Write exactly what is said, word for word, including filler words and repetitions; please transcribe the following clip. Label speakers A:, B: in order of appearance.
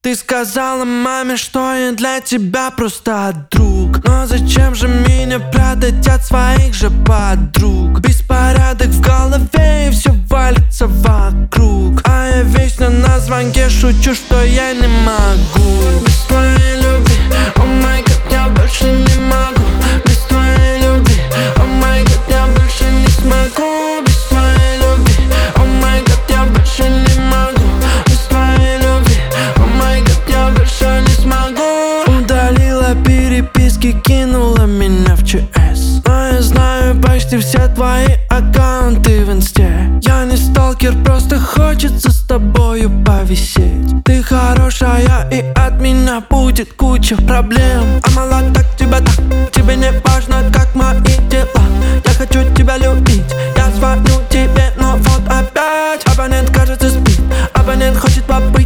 A: Ты сказала маме, что я для тебя просто друг. Но зачем же меня прятать от своих же подруг? Беспорядок в голове и все валится вокруг. А я вечно на звонке шучу, что я не могу. Без твоей любви, о май гад, я больше не могу. Без твоей любви, о май гад, я больше не смогу. Без твоей любви, о май гад, я больше не могу. Без твоей любви, о май гад, я больше не смогу. Удалила переписки, кинула меня в ЧС. Но я знаю почти все твои аккаунты в инсте. Я не сталкер, просто хочется с тобою повисеть. Ты хорошая, и от меня будет куча проблем. А мало так тебя так, тебе не важно, как мои дела. Я хочу тебя любить, я звоню тебе, но вот опять абонент, кажется, спит. Абонент хочет побыть